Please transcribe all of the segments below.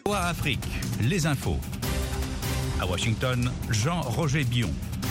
VOA Afrique, les infos. À Washington, Jean-Roger Bion.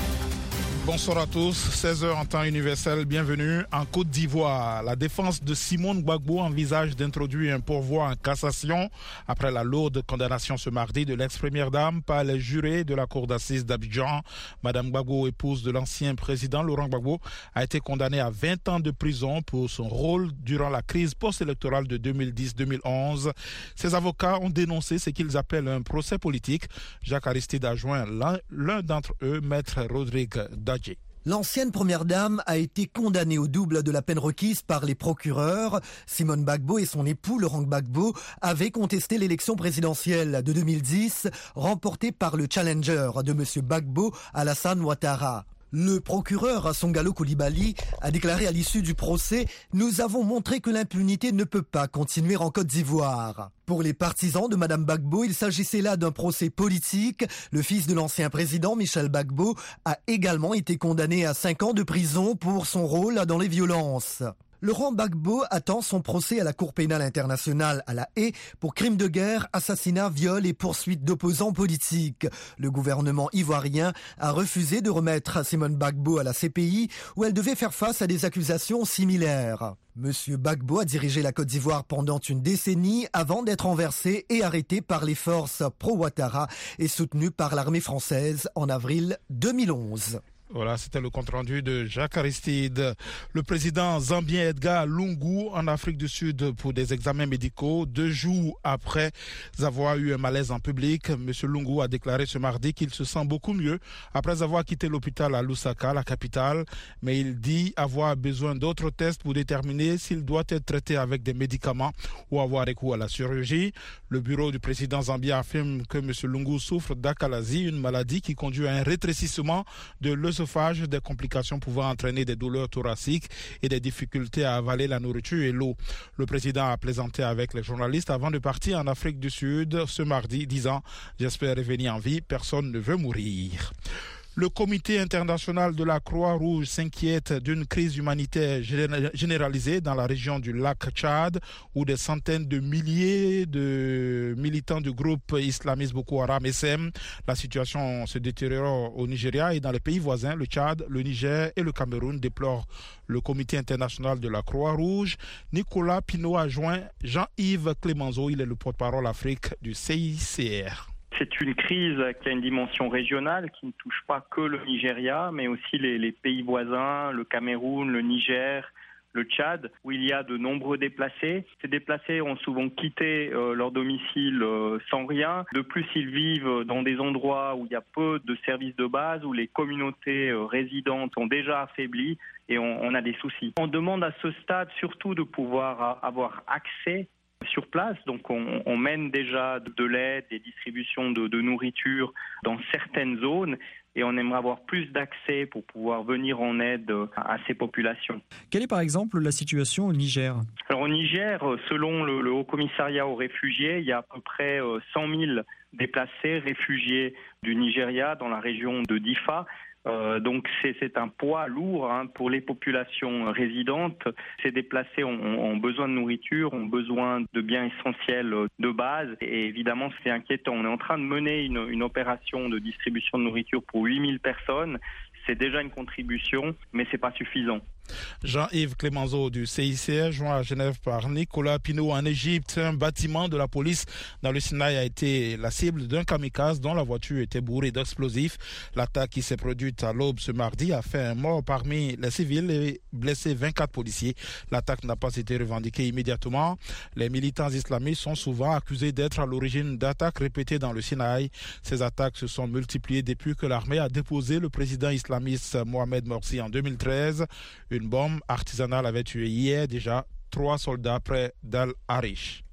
Bonsoir à tous, 16h en temps universel, bienvenue en Côte d'Ivoire. La défense de Simone Gbagbo envisage d'introduire un pourvoi en cassation après la lourde condamnation ce mardi de l'ex-première dame par les jurés de la cour d'assises d'Abidjan. Madame Gbagbo, épouse de l'ancien président Laurent Gbagbo, a été condamnée à 20 ans de prison pour son rôle durant la crise post-électorale de 2010-2011. Ses avocats ont dénoncé ce qu'ils appellent un procès politique. Jacques Aristide a joint l'un d'entre eux, maître Rodrigue Dadje. L'ancienne première dame a été condamnée au double de la peine requise par les procureurs. Simone Gbagbo et son époux Laurent Gbagbo avaient contesté l'élection présidentielle de 2010 remportée par le challenger de M. Gbagbo, Alassane Ouattara. Le procureur Songalo Coulibaly a déclaré à l'issue du procès « Nous avons montré que l'impunité ne peut pas continuer en Côte d'Ivoire ». Pour les partisans de Mme Gbagbo, il s'agissait là d'un procès politique. Le fils de l'ancien président, Michel Gbagbo, a également été condamné à 5 ans de prison pour son rôle dans les violences. Laurent Gbagbo attend son procès à la Cour pénale internationale à La Haye pour crimes de guerre, assassinat, viol et poursuite d'opposants politiques. Le gouvernement ivoirien a refusé de remettre Simone Gbagbo à la CPI où elle devait faire face à des accusations similaires. Monsieur Gbagbo a dirigé la Côte d'Ivoire pendant une décennie avant d'être renversé et arrêté par les forces pro-Ouattara et soutenu par l'armée française en avril 2011. Voilà, c'était le compte-rendu de Jacques Aristide. Le président zambien Edgar Lungu en Afrique du Sud pour des examens médicaux. 2 jours après avoir eu un malaise en public, M. Lungu a déclaré ce mardi qu'il se sent beaucoup mieux après avoir quitté l'hôpital à Lusaka, la capitale. Mais il dit avoir besoin d'autres tests pour déterminer s'il doit être traité avec des médicaments ou avoir recours à la chirurgie. Le bureau du président zambien affirme que M. Lungu souffre d'achalasie, une maladie qui conduit à un rétrécissement de l'œsophage, des complications pouvant entraîner des douleurs thoraciques et des difficultés à avaler la nourriture et l'eau. Le président a plaisanté avec les journalistes avant de partir en Afrique du Sud ce mardi, disant « J'espère revenir en vie, personne ne veut mourir ». Le comité international de la Croix-Rouge s'inquiète d'une crise humanitaire généralisée dans la région du lac Tchad où des centaines de milliers de militants du groupe islamiste Boko Haram SM. La situation se détériore au Nigeria et dans les pays voisins, le Tchad, le Niger et le Cameroun déplorent le comité international de la Croix-Rouge. Nicolas Pinault a joint Jean-Yves Clémenceau, il est le porte-parole Afrique du CICR. C'est une crise qui a une dimension régionale qui ne touche pas que le Nigeria, mais aussi les pays voisins, le Cameroun, le Niger, le Tchad, où il y a de nombreux déplacés. Ces déplacés ont souvent quitté leur domicile sans rien. De plus, ils vivent dans des endroits où il y a peu de services de base, où les communautés résidentes sont déjà affaiblies et on a des soucis. On demande à ce stade surtout de pouvoir avoir accès sur place, donc on mène déjà de l'aide, des distributions de nourriture dans certaines zones et on aimerait avoir plus d'accès pour pouvoir venir en aide à ces populations. Quelle est par exemple la situation au Niger ? Alors au Niger, selon le Haut Commissariat aux réfugiés, il y a à peu près 100 000 déplacés réfugiés du Nigeria dans la région de Difa. Donc c'est un poids lourd pour les populations résidentes. Ces déplacés ont besoin de nourriture, ont besoin de biens essentiels de base et évidemment c'est inquiétant. On est en train de mener une opération de distribution de nourriture pour 8000 personnes. C'est déjà une contribution, mais c'est pas suffisant. Jean-Yves Clémenceau du CICR, joint à Genève par Nicolas Pinault. En Égypte, un bâtiment de la police dans le Sinaï a été la cible d'un kamikaze dont la voiture était bourrée d'explosifs. L'attaque qui s'est produite à l'aube ce mardi a fait un mort parmi les civils et blessé 24 policiers. L'attaque n'a pas été revendiquée immédiatement. Les militants islamistes sont souvent accusés d'être à l'origine d'attaques répétées dans le Sinaï. Ces attaques se sont multipliées depuis que l'armée a déposé le président islamiste Mohamed Morsi en 2013. Une bombe artisanale avait tué hier déjà 3 soldats près d'Al-Arish.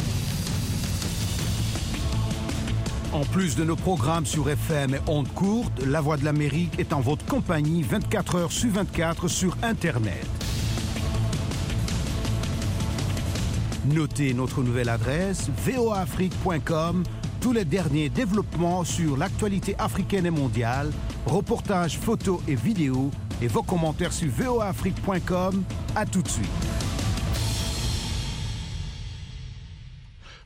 En plus de nos programmes sur FM et ondes courtes, La Voix de l'Amérique est en votre compagnie 24 heures sur 24 sur Internet. Notez notre nouvelle adresse voaafrique.com. Tous les derniers développements sur l'actualité africaine et mondiale, reportages, photos et vidéos et vos commentaires sur voaafrique.com. À tout de suite.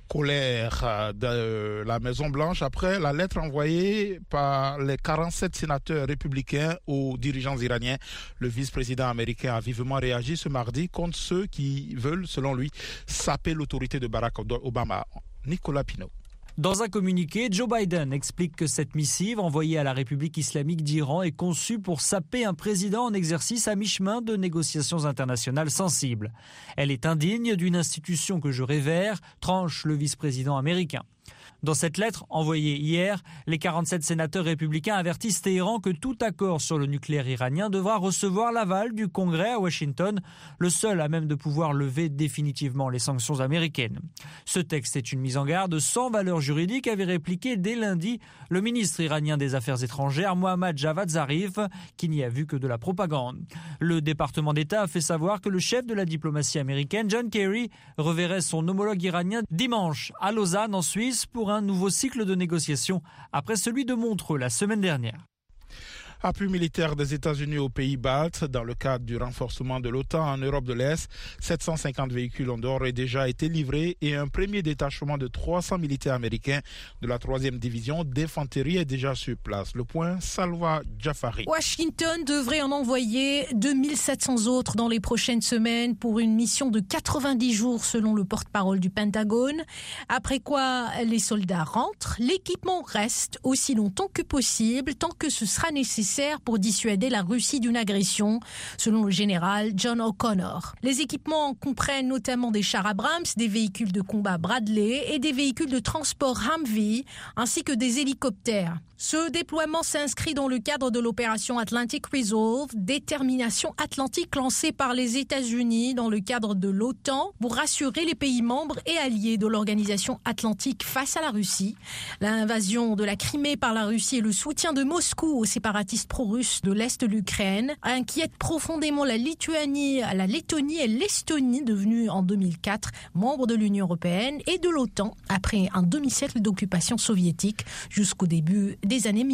Colère de la Maison-Blanche après la lettre envoyée par les 47 sénateurs républicains aux dirigeants iraniens. Le vice-président américain a vivement réagi ce mardi contre ceux qui veulent, selon lui, saper l'autorité de Barack Obama. Nicolas Pinault. Dans un communiqué, Joe Biden explique que cette missive envoyée à la République islamique d'Iran est conçue pour saper un président en exercice à mi-chemin de négociations internationales sensibles. Elle est indigne d'une institution que je révère, tranche le vice-président américain. Dans cette lettre envoyée hier, les 47 sénateurs républicains avertissent Téhéran que tout accord sur le nucléaire iranien devra recevoir l'aval du Congrès à Washington, le seul à même de pouvoir lever définitivement les sanctions américaines. Ce texte est une mise en garde sans valeur juridique, avait répliqué dès lundi le ministre iranien des Affaires étrangères Mohammad Javad Zarif, qui n'y a vu que de la propagande. Le département d'État a fait savoir que le chef de la diplomatie américaine, John Kerry, reverrait son homologue iranien dimanche à Lausanne en Suisse pour un nouveau cycle de négociations après celui de Montreux la semaine dernière. Appui militaire des États-Unis aux pays baltes dans le cadre du renforcement de l'OTAN en Europe de l'Est. 750 véhicules ont d'ores et déjà été livrés et un premier détachement de 300 militaires américains de la 3e division d'infanterie est déjà sur place. Le point, Salwa Jafari. Washington devrait en envoyer 2700 autres dans les prochaines semaines pour une mission de 90 jours selon le porte-parole du Pentagone. Après quoi, les soldats rentrent. L'équipement reste aussi longtemps que possible tant que ce sera nécessaire pour dissuader la Russie d'une agression, selon le général John O'Connor. Les équipements comprennent notamment des chars Abrams, des véhicules de combat Bradley et des véhicules de transport Humvee, ainsi que des hélicoptères. Ce déploiement s'inscrit dans le cadre de l'opération Atlantic Resolve, détermination atlantique lancée par les États-Unis dans le cadre de l'OTAN pour rassurer les pays membres et alliés de l'organisation atlantique face à la Russie. L'invasion de la Crimée par la Russie et le soutien de Moscou aux séparatistes pro-russes de l'Est de l'Ukraine inquiètent profondément la Lituanie, la Lettonie et l'Estonie, devenues en 2004 membres de l'Union européenne et de l'OTAN après un demi-siècle d'occupation soviétique jusqu'au début des années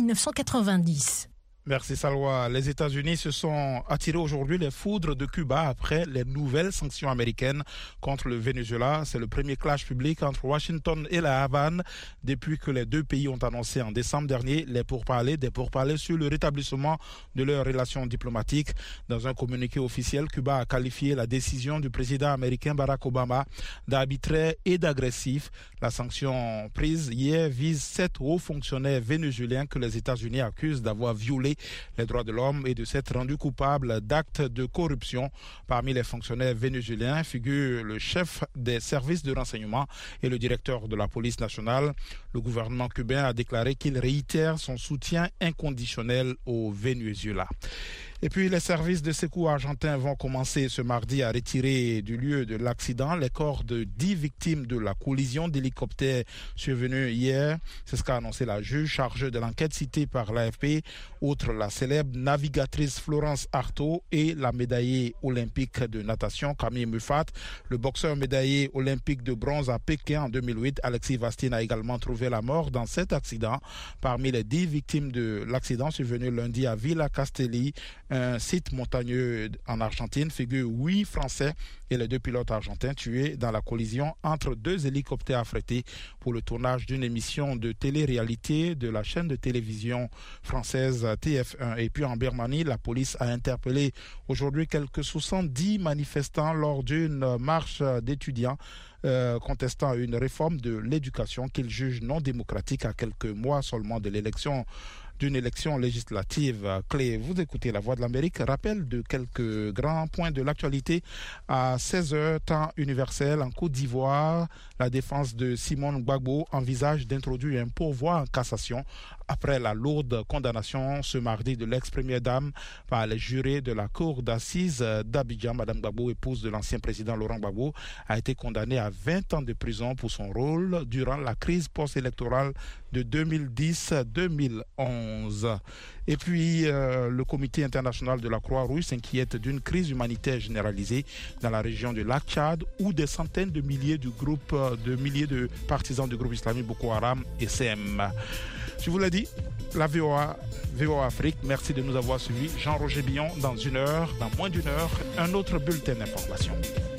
1990. Merci Salwa. Les États-Unis se sont attirés aujourd'hui les foudres de Cuba après les nouvelles sanctions américaines contre le Venezuela. C'est le premier clash public entre Washington et la Havane depuis que les deux pays ont annoncé en décembre dernier des pourparlers sur le rétablissement de leurs relations diplomatiques. Dans un communiqué officiel, Cuba a qualifié la décision du président américain Barack Obama d'arbitraire et d'agressif. La sanction prise hier vise 7 hauts fonctionnaires vénézuéliens que les États-Unis accusent d'avoir violé les droits de l'homme et de s'être rendu coupable d'actes de corruption. Parmi les fonctionnaires vénézuéliens figurent le chef des services de renseignement et le directeur de la police nationale. Le gouvernement cubain a déclaré qu'il réitère son soutien inconditionnel au Venezuela. Et puis les services de secours argentins vont commencer ce mardi à retirer du lieu de l'accident les corps de 10 victimes de la collision d'hélicoptères survenue hier. C'est ce qu'a annoncé la juge chargée de l'enquête citée par l'AFP. Outre la célèbre navigatrice Florence Artaud et la médaillée olympique de natation Camille Muffat, le boxeur médaillé olympique de bronze à Pékin en 2008, Alexis Vastine, a également trouvé la mort dans cet accident. Parmi les 10 victimes de l'accident survenu lundi à Villa Castelli, un site montagneux en Argentine, figurent 8 Français et les 2 pilotes argentins tués dans la collision entre 2 hélicoptères affrétés pour le tournage d'une émission de télé-réalité de la chaîne de télévision française TF1. Et puis en Birmanie, la police a interpellé aujourd'hui quelques 70 manifestants lors d'une marche d'étudiants contestant une réforme de l'éducation qu'ils jugent non démocratique à quelques mois seulement de d'une élection législative clé. Vous écoutez La Voix de l'Amérique. Rappel de quelques grands points de l'actualité à 16h, temps universel en Côte d'Ivoire. La défense de Simone Gbagbo envisage d'introduire un pourvoi en cassation après la lourde condamnation ce mardi de l'ex-première dame par les jurés de la cour d'assises d'Abidjan. Madame Gbagbo, épouse de l'ancien président Laurent Gbagbo, a été condamnée à 20 ans de prison pour son rôle durant la crise post-électorale de 2010-2011. Et puis, le comité international de la Croix-Rouge s'inquiète d'une crise humanitaire généralisée dans la région du lac Tchad où des centaines de milliers de partisans du groupe islamique Boko Haram et SEM. Je vous l'ai dit, la VOA Afrique, merci de nous avoir suivis. Jean-Roger Billon, dans moins d'une heure, un autre bulletin d'information.